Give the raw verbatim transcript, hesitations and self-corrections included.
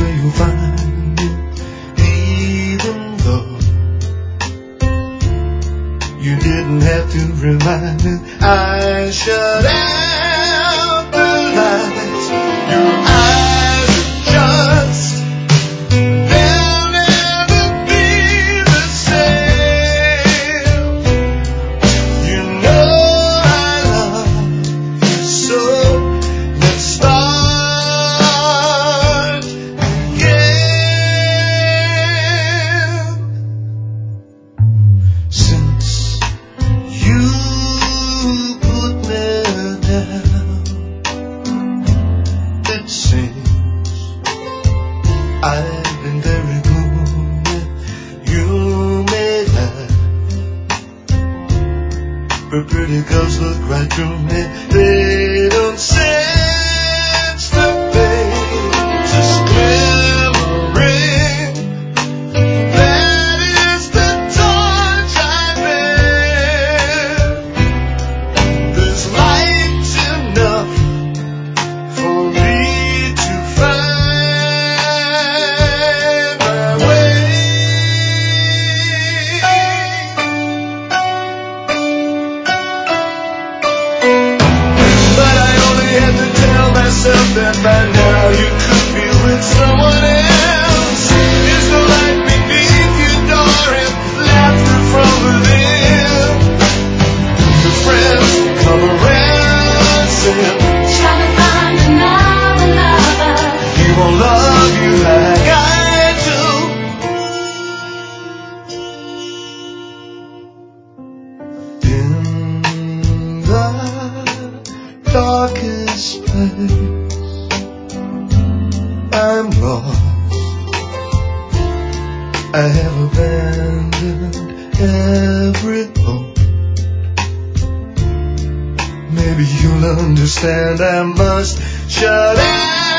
where you'll find it, even though you didn't have to remind me. I shut out the lights. Your eyes adjust. They'll never be the same. You know I love you so. Let's start again. Since you put me down, it seems I've been very gloomy. You may laugh, but pretty girls look right through me. They don't sense the pain, just glimmering. That is the torch I bear. There's light enough for me to find my way. But I only had to tell myself that by now you could be with someone else. There's no light beneath your door and laughter from within. Your friends come around saying Try to find another lover. he won't love you like I do. In the darkest place, I'm lost. I have abandoned every hope. Maybe you'll understand. I must shut out